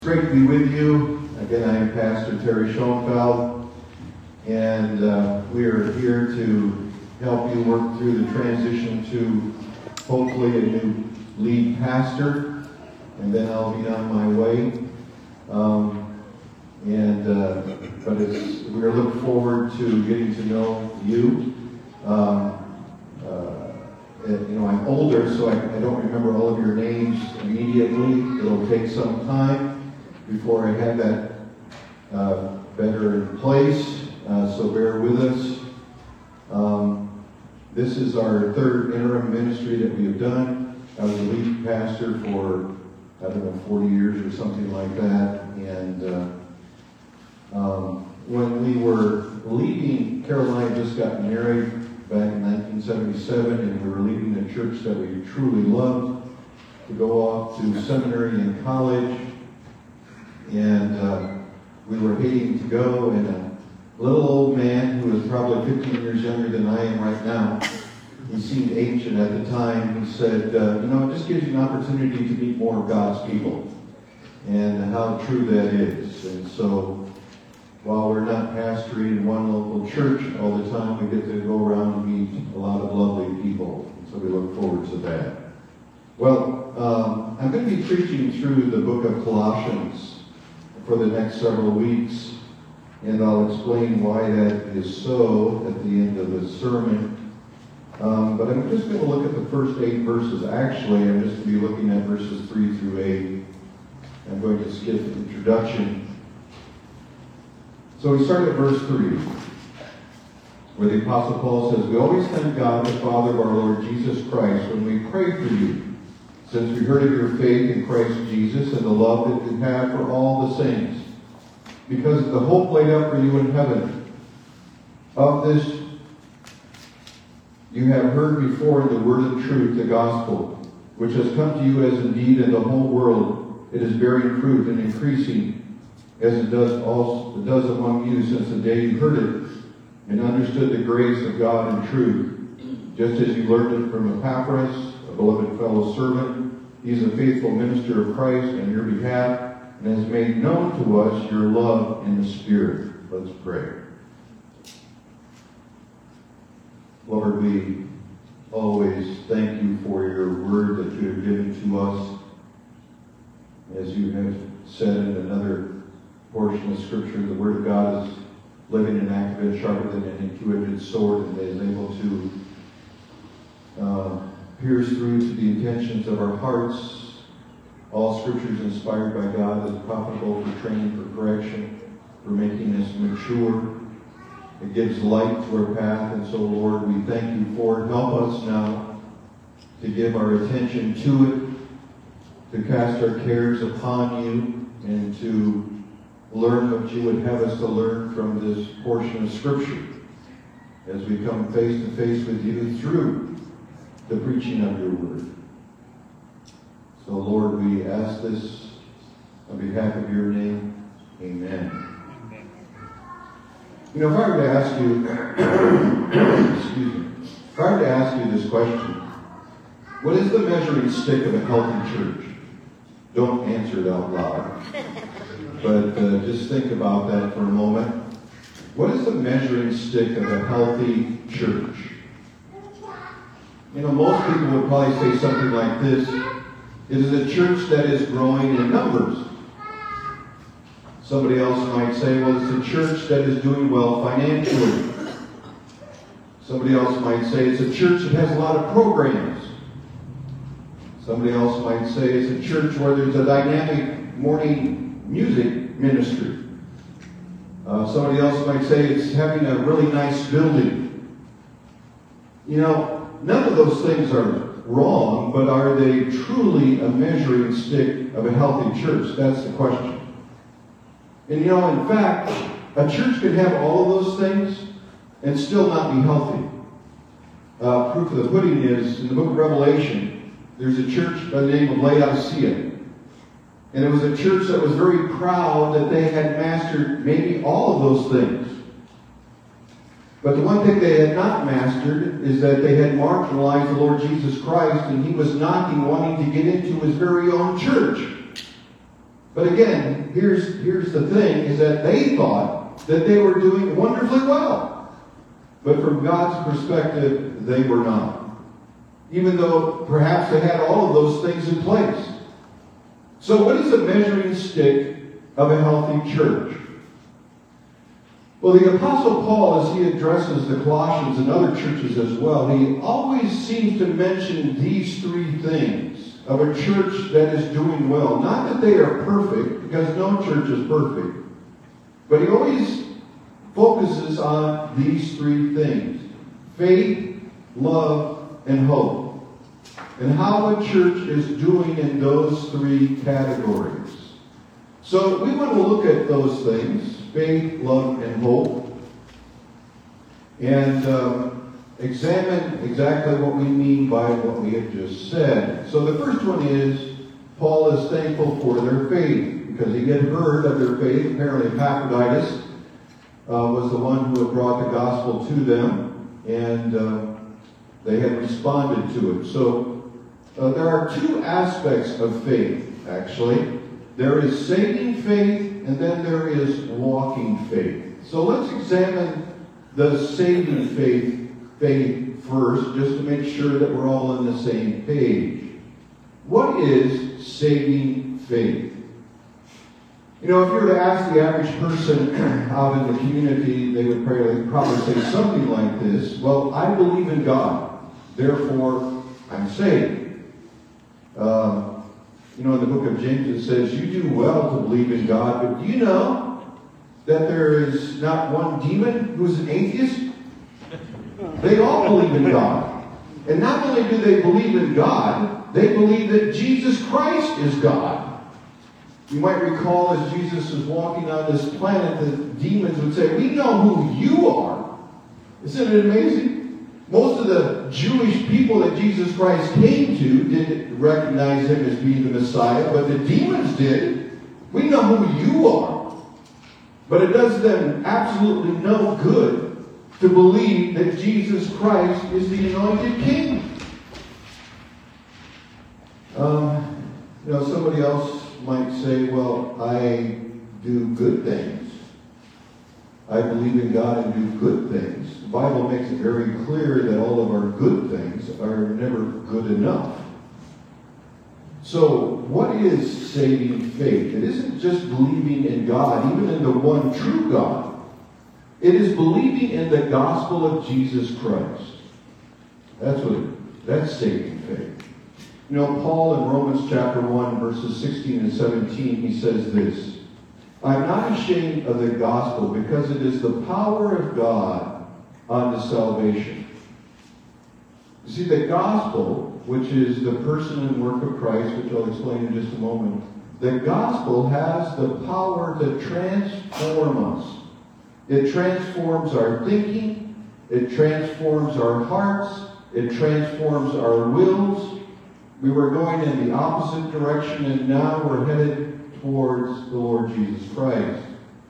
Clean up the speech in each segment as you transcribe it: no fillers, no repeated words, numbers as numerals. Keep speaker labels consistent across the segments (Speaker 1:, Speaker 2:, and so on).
Speaker 1: Great to be with you. Again, I am Pastor Terry Schoenfeld, and we are here to help you work through the transition to hopefully a new lead pastor, and then I'll be on my way. We are looking forward to getting to know you. I'm older, so I don't remember all of your names immediately. It'll take some time before I have that better in place, so bear with us. This is our third interim ministry that we have done. I was a lead pastor for, 40 years or something like that. And when we were leaving, Carol and I just got married back in 1977, and we were leaving the church that we truly loved to go off to seminary and college. And we were hating to go, and a little old man who was probably 15 years younger than I am right now, he seemed ancient at the time, he said, it just gives you an opportunity to meet more of God's people, and how true that is. And so, while we're not pastoring in one local church all the time, we get to go around and meet a lot of lovely people, and so we look forward to that. Well, I'm going to be preaching through the book of Colossians for the next several weeks, and I'll explain why that is so at the end of the sermon. But I'm just going to look at the first 8 verses. Actually, I'm just going to be looking at verses 3 through 8. I'm going to skip the introduction. So we start at verse 3, where the Apostle Paul says, "We always thank God, the Father of our Lord Jesus Christ, when we pray for you, since we heard of your faith in Christ Jesus and the love that you have for all the saints, because of the hope laid up for you in heaven. Of this you have heard before in the word of truth, the gospel, which has come to you as indeed in the whole world it is bearing fruit and increasing, as it does among you since the day you heard it and understood the grace of God in truth, just as you learned it from Epaphras, a beloved fellow servant. He is a faithful minister of Christ on your behalf, and has made known to us your love in the Spirit." Let's pray. Lord, we always thank you for your word that you have given to us. As you have said in another portion of Scripture, the word of God is living and active and sharper than any two-edged sword, and is able to pierce through to the intentions of our hearts. All Scripture is inspired by God, is profitable for training, for correction, for making us mature. It gives light to our path, and so, Lord, we thank you for it. Help us now to give our attention to it, to cast our cares upon you, and to learn what you would have us to learn from this portion of Scripture as we come face to face with you through the preaching of your word. So, Lord, we ask this on behalf of your name. Amen. If I were to ask you, if I were to ask you this question, what is the measuring stick of a healthy church? Don't answer it out loud, but just think about that for a moment. What is the measuring stick of a healthy church? Most people would probably say something like this: it is a church that is growing in numbers. Somebody else might say, well, it's a church that is doing well financially. Somebody else might say it's a church that has a lot of programs. Somebody else might say it's a church where there's a dynamic morning music ministry. Somebody else might say it's having a really nice building. None of those things are wrong, but are they truly a measuring stick of a healthy church? That's the question. And in fact, a church can have all of those things and still not be healthy. Proof of the pudding is, in the book of Revelation, there's a church by the name of Laodicea. And it was a church that was very proud that they had mastered maybe all of those things. But the one thing they had not mastered is that they had marginalized the Lord Jesus Christ, and he was knocking, wanting to get into his very own church. But again, here's the thing, is that they thought that they were doing wonderfully well. But from God's perspective, they were not. Even though perhaps they had all of those things in place. So what is a measuring stick of a healthy church? Well, the Apostle Paul, as he addresses the Colossians and other churches as well, he always seems to mention these three things of a church that is doing well. Not that they are perfect, because no church is perfect. But he always focuses on these three things: faith, love, and hope. And how a church is doing in those three categories. So we want to look at those things: faith, love, and hope, and examine exactly what we mean by what we have just said. So the first one is, Paul is thankful for their faith, because he had heard of their faith. Apparently Epaphroditus was the one who had brought the gospel to them, and they had responded to it. So there are two aspects of faith, actually. There is saving faith, and then there is walking faith. So let's examine the saving faith first, just to make sure that we're all on the same page. What is saving faith? You know, if you were to ask the average person out in the community, they would probably say something like this: well, I believe in God, therefore I'm saved. You know, in the book of James it says, you do well to believe in God, but do you know that there is not one demon who's an atheist? They all believe in God. And not only do they believe in God, they believe that Jesus Christ is God. You might recall, as Jesus is walking on this planet, the demons would say, we know who you are. Isn't it amazing? Most of the Jewish people that Jesus Christ came to didn't recognize him as being the Messiah, but the demons did. We know who you are. But it does them absolutely no good to believe that Jesus Christ is the anointed king. You know, somebody else might say, well, I do good things. I believe in God and do good things. The Bible makes it very clear that all of our good things are never good enough. So, what is saving faith? It isn't just believing in God, even in the one true God. It is believing in the gospel of Jesus Christ. That's saving faith. You know, Paul in Romans chapter 1, verses 16 and 17, he says this: I'm not ashamed of the gospel, because it is the power of God unto salvation. You see, the gospel, which is the person and work of Christ, which I'll explain in just a moment, the gospel has the power to transform us. It transforms our thinking, it transforms our hearts, it transforms our wills. We were going in the opposite direction, and now we're headed towards the Lord Jesus Christ.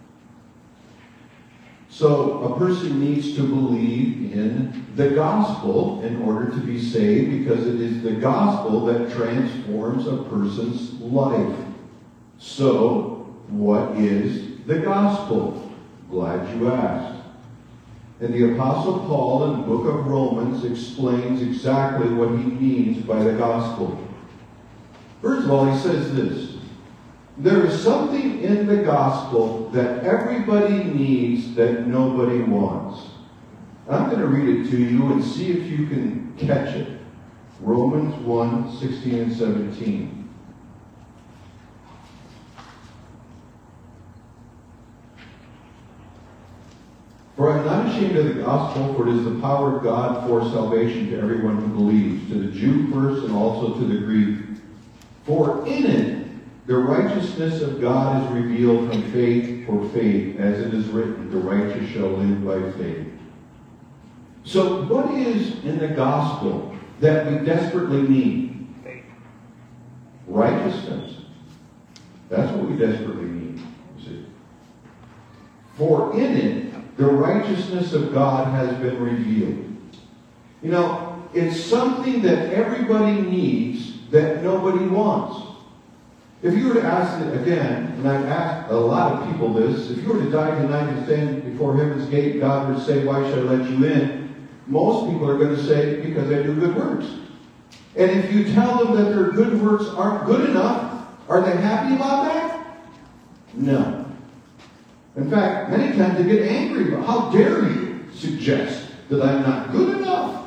Speaker 1: So a person needs to believe in the gospel in order to be saved, because it is the gospel that transforms a person's life. So, what is the gospel? Glad you asked. And the Apostle Paul in the book of Romans explains exactly what he means by the gospel. First of all, he says this: there is something in the gospel that everybody needs that nobody wants. I'm going to read it to you and see if you can catch it. Romans 1, 16 and 17. For I am not ashamed of the gospel, for it is the power of God for salvation to everyone who believes, to the Jew first and also to the Greek. For in it the righteousness of God is revealed from faith for faith, as it is written, the righteous shall live by faith. So what is in the gospel that we desperately need? Righteousness. That's what we desperately need. You see. For in it the righteousness of God has been revealed. You know, it's something that everybody needs that nobody wants. If you were to ask it again, and I've asked a lot of people this, if you were to die tonight and stand before heaven's gate, God would say, why should I let you in? Most people are going to say, because I do good works. And if you tell them that their good works aren't good enough, are they happy about that? No. In fact, many times they get angry about, how dare you suggest that I'm not good enough?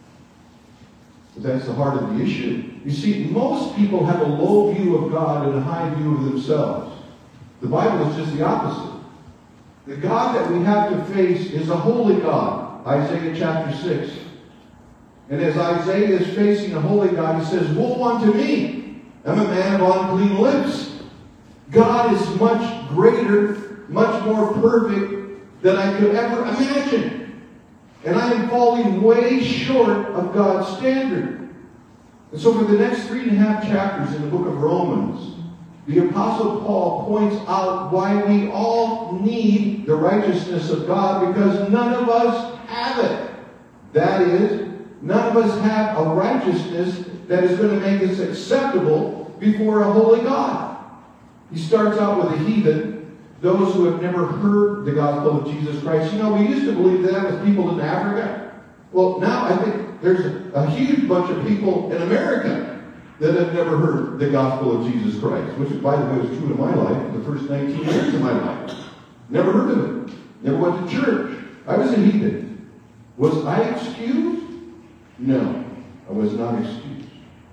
Speaker 1: But that's the heart of the issue. You see, most people have a low view of God and a high view of themselves. The Bible is just the opposite. The God that we have to face is a holy God. Isaiah chapter 6. And as Isaiah is facing a holy God, he says, woe unto me! I'm a man of unclean lips. God is much greater, much more perfect than I could ever imagine. And I am falling way short of God's standard. And so for the next 3.5 chapters in the book of Romans, the Apostle Paul points out why we all need the righteousness of God, because none of us have it. That is, none of us have a righteousness that is going to make us acceptable before a holy God. He starts out with the heathen, those who have never heard the gospel of Jesus Christ. You know, we used to believe that with people in Africa. Well, now I think there's a huge bunch of people in America that have never heard the gospel of Jesus Christ, which, by the way, was true in my life, the first 19 years of my life. Never heard of it. Never went to church. I was a heathen. Was I excused? No, I was not excused.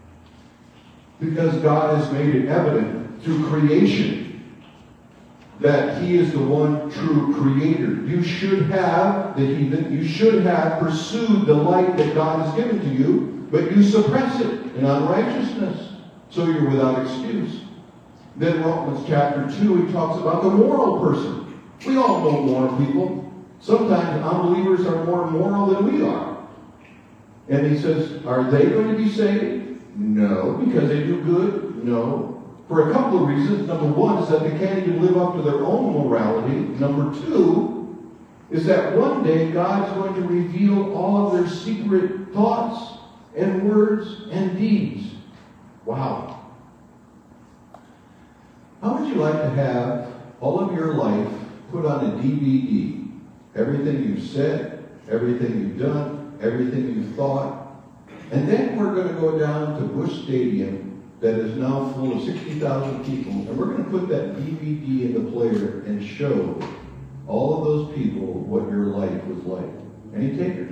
Speaker 1: Because God has made it evident through creation that He is the one true creator. You should have, the heathen, you should have pursued the light that God has given to you, but you suppress it in unrighteousness. So you're without excuse. Then Romans chapter 2, he talks about the moral person. We all know moral people. Sometimes unbelievers are more moral than we are. And he says, are they going to be saved? No. Because they do good? No. For a couple of reasons. Number one is that they can't even live up to their own morality. Number two is that one day God's going to reveal all of their secret thoughts and words and deeds. Wow. How would you like to have all of your life put on a DVD? Everything you've said, everything you've done, everything you've thought. And then we're going to go down to Busch Stadium that is now full of 60,000 people, and we're going to put that DVD in the player and show all of those people what your life was like. Any takers?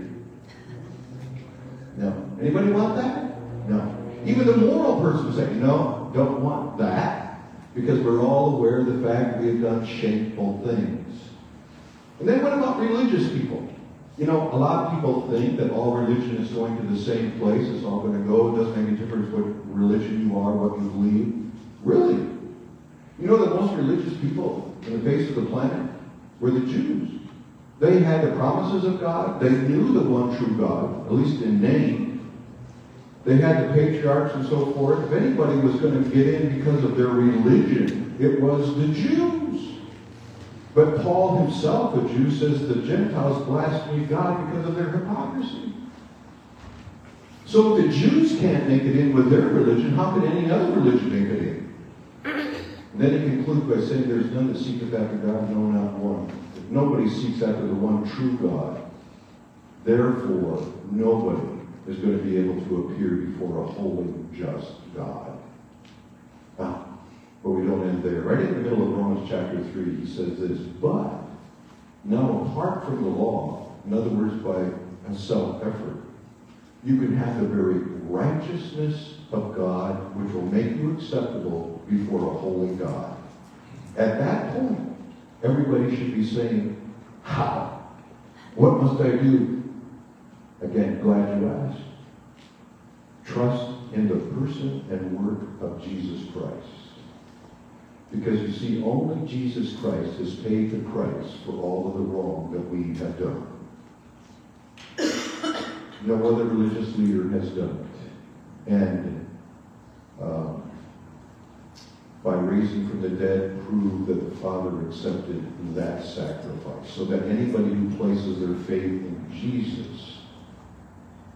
Speaker 1: No. Anybody want that? No. Even the moral person say, no, don't want that, because we're all aware of the fact that we have done shameful things. And then what about religious people? You know, a lot of people think that all religion is going to the same place. It's all going to go. It doesn't make any difference what religion you are, what you believe. Really? You know, the most religious people on the face of the planet were the Jews. They had the promises of God. They knew the one true God, at least in name. They had the patriarchs and so forth. If anybody was going to get in because of their religion, it was the Jews. But Paul himself, a Jew, says the Gentiles blaspheme God because of their hypocrisy. So if the Jews can't make it in with their religion, how could any other religion make it in? And then he concludes by saying, there's none that seeketh after God, no, not one. If nobody seeks after the one true God, therefore nobody is going to be able to appear before a holy, just God. But we don't end there. Right in the middle of Romans chapter 3, he says this, but now apart from the law, in other words, by a self-effort, you can have the very righteousness of God, which will make you acceptable before a holy God. At that point, everybody should be saying, how? What must I do? Again, glad you asked. Trust in the person and work of Jesus Christ. Because you see, only Jesus Christ has paid the price for all of the wrong that we have done. No other religious leader has done it. And by raising from the dead, proved that the Father accepted that sacrifice. So that anybody who places their faith in Jesus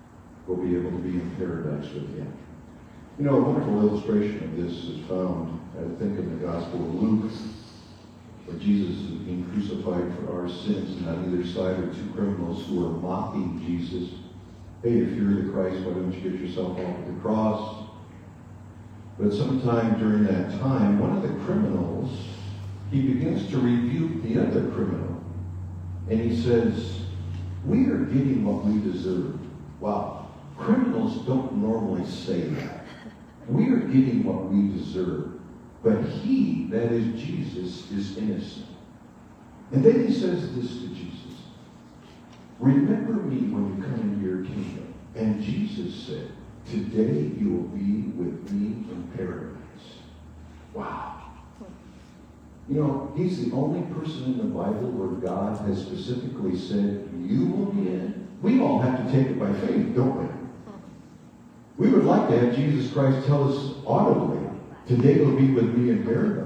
Speaker 1: will be able to be in paradise with Him. You know, a wonderful illustration of this is found I think in the Gospel of Luke, where Jesus is being crucified for our sins, and on either side are two criminals who are mocking Jesus. Hey, if you're the Christ, why don't you get yourself off of the cross? But sometime during that time, one of the criminals, he begins to rebuke the other criminal. And he says, we are getting what we deserve. Wow. Criminals don't normally say that. We are getting what we deserve. But he, that is Jesus, is innocent. And then he says this to Jesus. Remember me when you come into your kingdom. And Jesus said, today you will be with me in paradise. Wow. You know, he's the only person in the Bible where God has specifically said, you will be in. We all have to take it by faith, don't we? We would like to have Jesus Christ tell us audibly, today you'll be with me in paradise.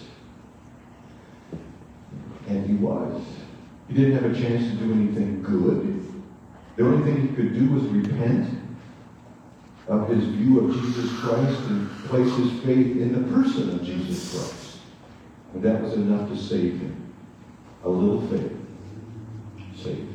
Speaker 1: And he was. He didn't have a chance to do anything good. The only thing he could do was repent of his view of Jesus Christ and place his faith in the person of Jesus Christ. And that was enough to save him. A little faith saved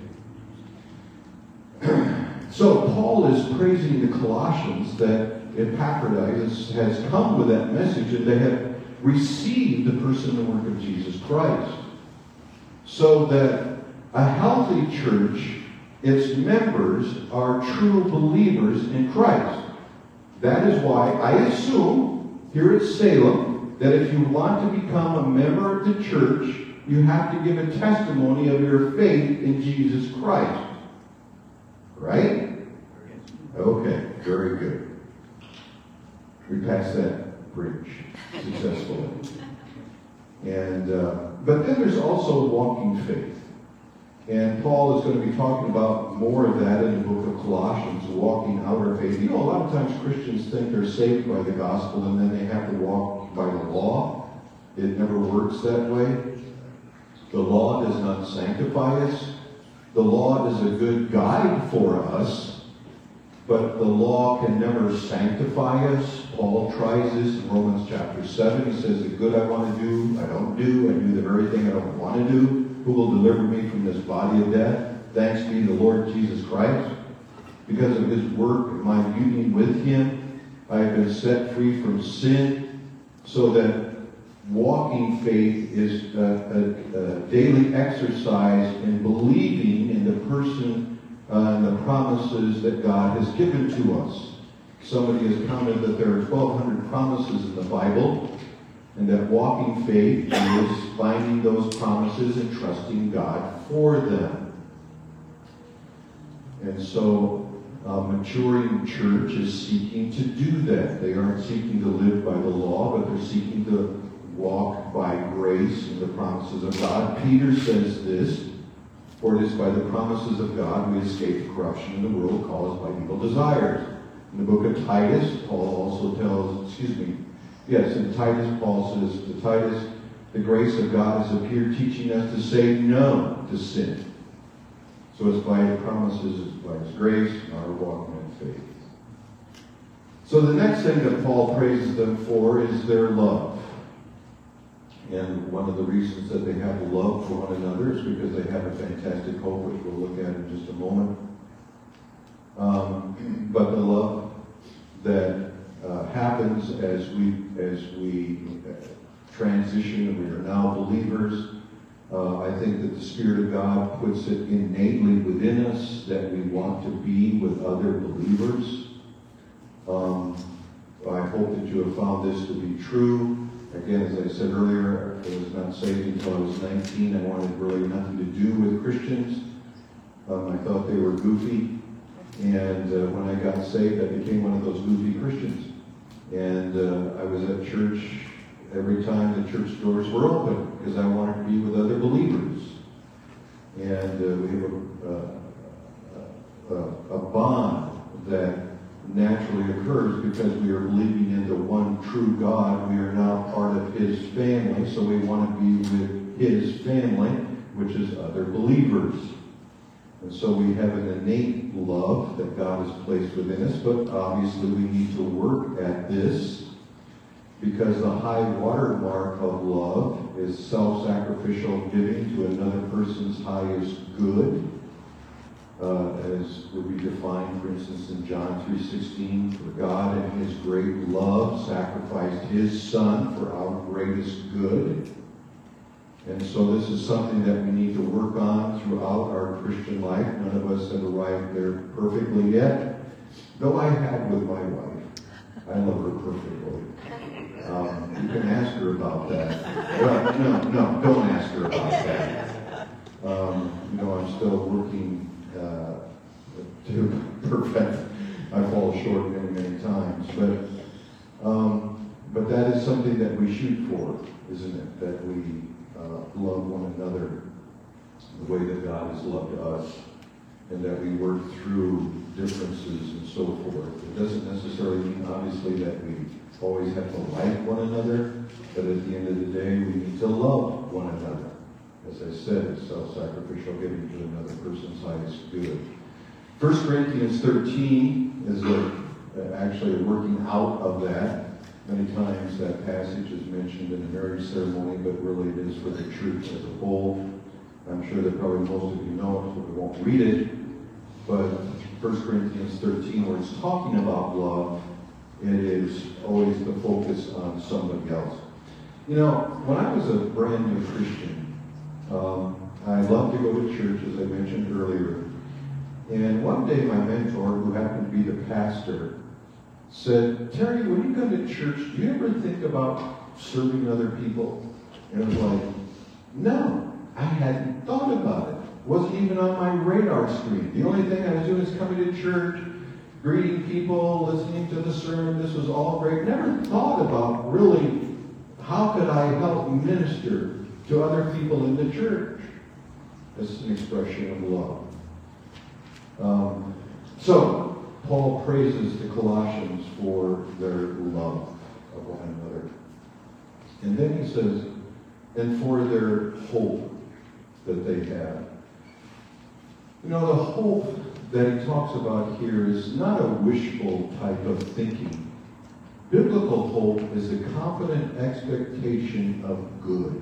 Speaker 1: him. So Paul is praising the Colossians that Epaphroditus has come with that message and they have received the person and work of Jesus Christ. So that a healthy church, its members are true believers in Christ. That is why I assume here at Salem that if you want to become a member of the church, you have to give a testimony of your faith in Jesus Christ. Right? Okay, very good. We passed that bridge successfully. And but then there's also walking faith. And Paul is going to be talking about more of that in the book of Colossians, walking out our faith. You know, a lot of times Christians think they're saved by the gospel and then they have to walk by the law. It never works that way. The law does not sanctify us. The law is a good guide for us, but the law can never sanctify us. Paul tries this in Romans chapter 7. He says, the good I want to do, I don't do. I do the very thing I don't want to do. Who will deliver me from this body of death? Thanks be the Lord Jesus Christ. Because of his work, my union with him, I have been set free from sin, so that walking faith is a daily exercise in believing in the person and the promises that God has given to us. Somebody has commented that there are 1,200 promises in the Bible, and that walking faith is finding those promises and trusting God for them. And so a maturing church is seeking to do that. They aren't seeking to live by the law, but they're seeking to walk by grace and the promises of God. Peter says this, for it is by the promises of God we escape the corruption in the world caused by evil desires. In the book of Titus, Paul also tells, in Titus, Paul says to Titus, the grace of God has appeared teaching us to say no to sin. So it's by his promises, it's by his grace, and our walking in faith. So the next thing that Paul praises them for is their love. And one of the reasons that they have love for one another is because they have a fantastic hope, which we'll look at in just a moment. But the love that happens as we transition and we are now believers, I think that the Spirit of God puts it innately within us that we want to be with other believers. I hope that you have found this to be true. Again, as I said earlier, I was not saved until I was 19. I wanted really nothing to do with Christians. I thought they were goofy. And when I got saved, I became one of those goofy Christians. And I was at church every time the church doors were open because I wanted to be with other believers. And we have a bond that naturally occurs because we are believing in the one true God. We are now part of his family, so we want to be with his family, which is other believers. And so we have an innate love that God has placed within us, but obviously we need to work at this. because the high watermark of love is self-sacrificial giving to another person's highest good, as would be defined, for instance, in John 3:16, for God in his great love sacrificed his Son for our greatest good. And so this is something that we need to work on throughout our Christian life. None of us have arrived there perfectly yet, though I have with my wife. I love her perfectly. You can ask her about that. Well, no, don't ask her about that. I'm still working to perfect. I fall short many times, but that is something that we shoot for, isn't it? That we love one another the way that God has loved us, and that we work through differences and so forth. It doesn't necessarily mean, obviously, that we always have to like one another, but at the end of the day, we need to love one another. As I said, it's self-sacrificial giving to another person's highest good. 1 Corinthians 13 is actually a working out of that. Many times that passage is mentioned in the marriage ceremony, but really it is for the church as a whole. I'm sure that probably most of you know it, so we won't read it. But 1 Corinthians 13, where it's talking about love, it is always the focus on somebody else. When I was a brand new Christian, I loved to go to church, as I mentioned earlier. And one day my mentor, who happened to be the pastor, said, "Terry, when you go to church, do you ever think about serving other people?" And I was like, no, I hadn't thought about it. It wasn't even on my radar screen. The only thing I was doing is coming to church, greeting people, listening to the sermon. This was all great. Never thought about really how could I help minister to other people in the church. This is an expression of love. So Paul praises the Colossians for their love of one another. And then he says, and for their hope that they have. The hope that he talks about here is not a wishful type of thinking. Biblical hope is a confident expectation of good.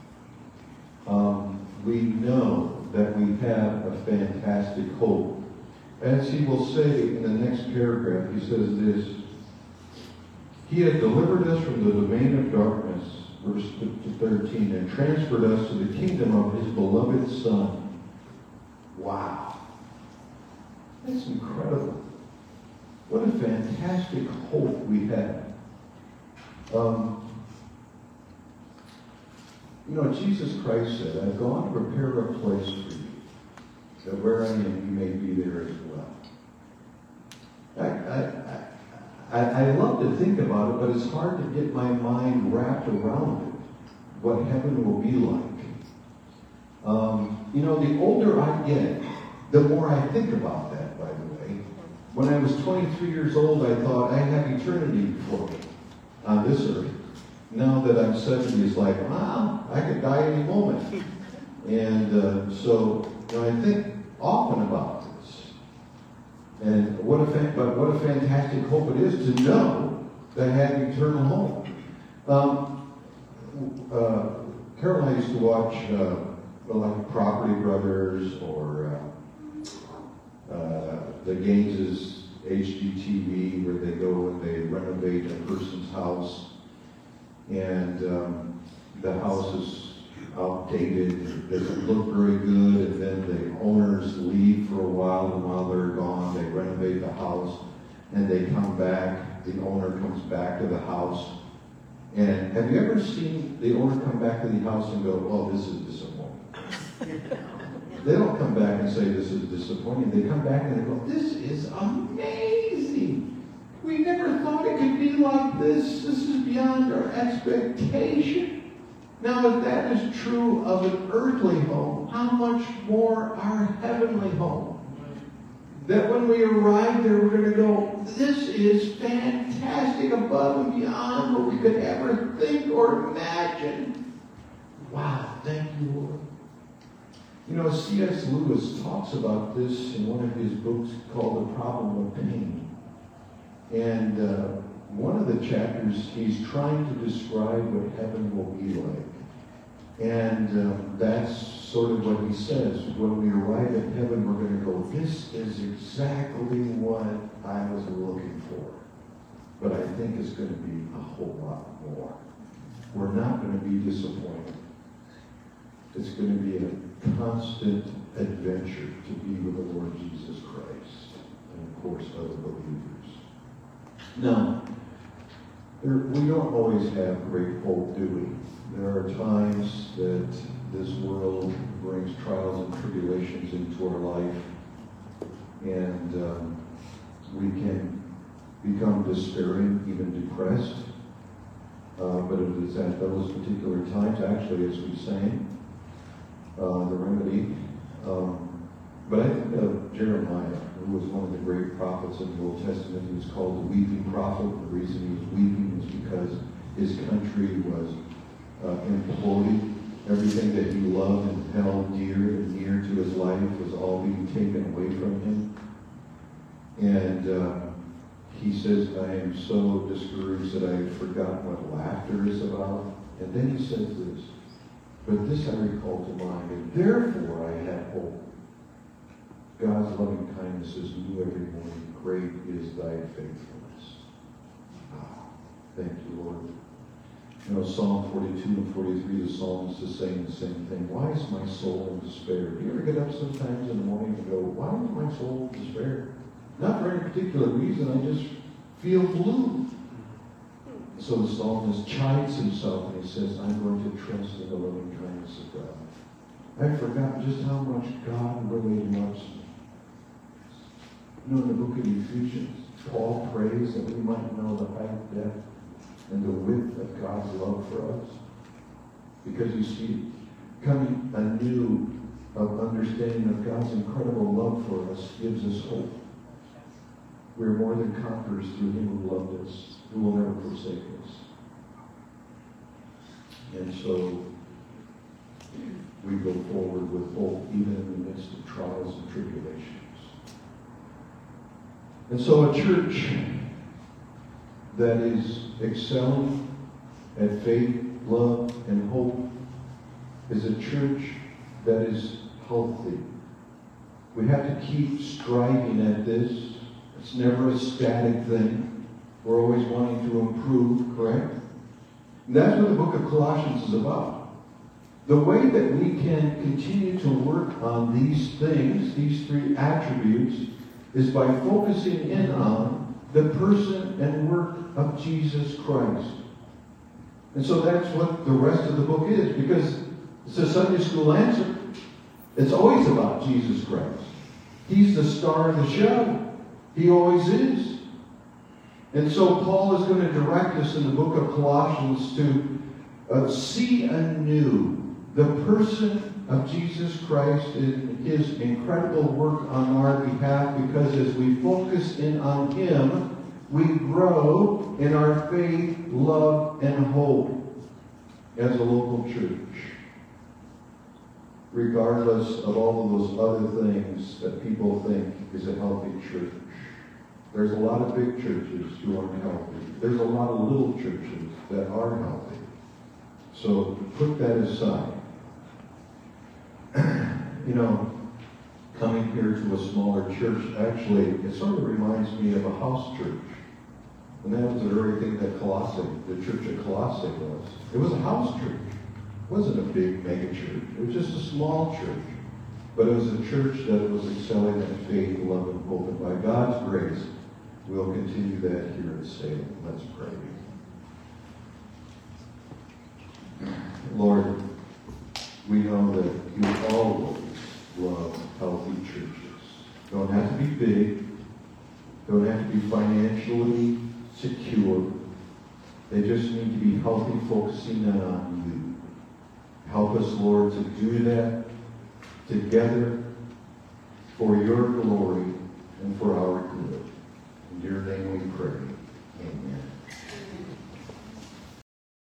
Speaker 1: We know that we have a fantastic hope. As he will say in the next paragraph, he says this: He had delivered us from the domain of darkness, verse 13, and transferred us to the kingdom of his beloved Son. Wow. That's incredible. What a fantastic hope we have. Jesus Christ said, I've gone to prepare a place for you, that where I am, you may be there as well. I love to think about it, but it's hard to get my mind wrapped around it, what heaven will be like. The older I get, the more I think about that, by the way. When I was 23 years old, I thought I have eternity before me on this earth. Now that I'm 70, it's like, wow, I could die any moment. And so I think often about this. And what a fantastic hope it is to know that I have eternal home. Carol and I used to watch like Property Brothers or the Gaines's HGTV, where they go and they renovate a person's house, and the house is outdated, it doesn't look very good, and then the owners leave for a while, and while they're gone, they renovate the house, and they come back, the owner comes back to the house. And have you ever seen the owner come back to the house and go, oh, this is disappointing? They don't come back and say this is disappointing. They come back and they go, this is amazing. We never thought it could be like this. This is beyond our expectation. Now, if that is true of an earthly home, how much more our heavenly home? That when we arrive there, we're going to go, this is fantastic, above and beyond what we could ever think or imagine. Wow, thank you, Lord. C.S. Lewis talks about this in one of his books called The Problem of Pain. And one of the chapters, he's trying to describe what heaven will be like. And that's sort of what he says. When we arrive at heaven, we're going to go, this is exactly what I was looking for. But I think it's going to be a whole lot more. We're not going to be disappointed. It's going to be a constant adventure to be with the Lord Jesus Christ. And of course, other believers. Now, we don't always have great hope, do we? There are times that this world brings trials and tribulations into our life, and we can become despairing, even depressed. But it is at those particular times, actually, as we sang, the remedy. But I think of Jeremiah, who was one of the great prophets in the Old Testament. He was called the weeping prophet. The reason he was weeping was because his country was imploding. Everything that he loved and held dear and near to his life was all being taken away from him. And he says, I am so discouraged that I have forgotten what laughter is about. And then he says this, but this I recall to mind, and therefore I have hope. God's loving kindness is new every morning. Great is thy faithfulness. Thank you, Lord. You know, Psalm 42 and 43, the psalmist is saying the same thing. Why is my soul in despair? Do you ever get up sometimes in the morning and go, why is my soul in despair? Not for any particular reason, I just feel blue. So the psalmist chides himself and he says, I'm going to trust in the loving kindness of God. I've forgotten just how much God really loves me. You know, in the book of Ephesians, Paul prays that we might know the height, depth, and the width of God's love for us. Because you see, coming anew of understanding of God's incredible love for us gives us hope. We're more than conquerors through him who loved us, who will never forsake us. And so we go forward with hope even in the midst of trials and tribulations. And so a church that is excelling at faith, love, and hope is a church that is healthy. We have to keep striving at this. It's never a static thing. We're always wanting to improve, correct? And that's what the book of Colossians is about. The way that we can continue to work on these things, these three attributes, is by focusing in on the person and work of Jesus Christ. And so that's what the rest of the book is, because it's a Sunday school answer. It's always about Jesus Christ. He's the star of the show. He always is. And so Paul is going to direct us in the book of Colossians to see anew the person of Jesus Christ in his incredible work on our behalf, because as we focus in on him, we grow in our faith, love, and hope as a local church. Regardless of all of those other things that people think is a healthy church. There's a lot of big churches who aren't healthy. There's a lot of little churches that are healthy. So put that aside. You know, coming here to a smaller church, actually, it sort of reminds me of a house church. And that was the very thing that Colossae, the church of Colossae was. It was a house church. It wasn't a big mega church. It was just a small church. But it was a church that was excelling in faith, love, and hope. And by God's grace, we'll continue that here at Salem. Let's pray. Lord, we know that you always love healthy churches. Don't have to be big. Don't have to be financially secure. They just need to be healthy, focusing in on you. Help us, Lord, to do that together for your glory and for our good. In your name we pray. Amen.